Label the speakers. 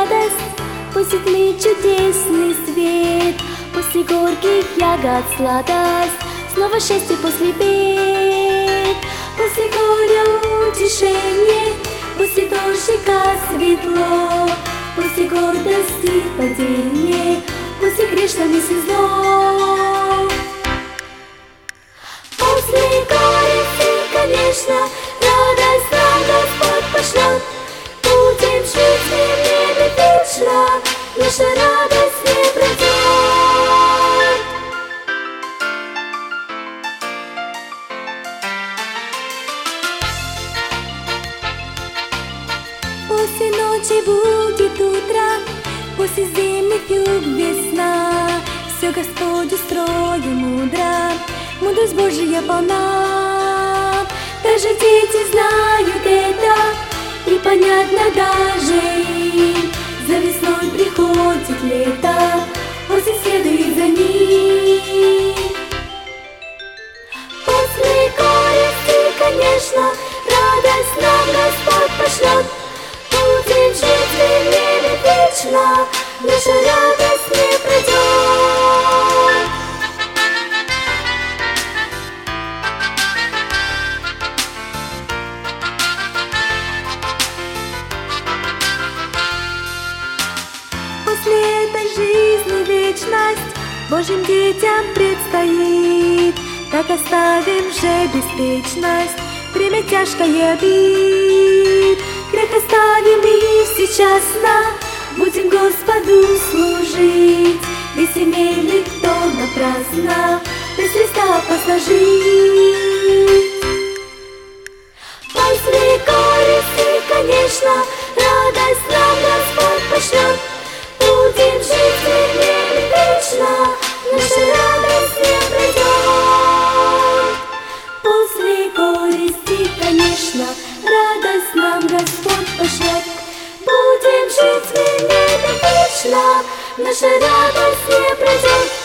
Speaker 1: радость посетит чудесный свет. После горьких ягод сладость, снова счастье после бед. После горя утешение, после дождика светло, после гордости падение, после грешной мысли зло. После горести, конечно, радость нам Господь пошлет. Будем жить в небе вечно, наша радость не пройдет. После ночи будет утро, после зимних юг весна. Все Господь устроил мудро, мудрость Божия полна. Даже дети знают это, и понятно даже им. За весной приходит лето, осень следует за ним. После горести, конечно, радость нам Господь пошлет. Будем жить в небе вечно, наша радость не пройдет. После этой жизни вечность Божьим детям предстоит. Так оставим же беспечность, время тяжкое обид. Грех оставим и всечасно будем Господу служить. Весь имели кто напрасно без Христа послужить. После горести, конечно, радость нам Господь пошлет. Будем жить в небе вечно, наша радость не пройдет. После горести, конечно, радость нам Господь пошлет. Будем жить в небе вечно, наша радость не пройдет.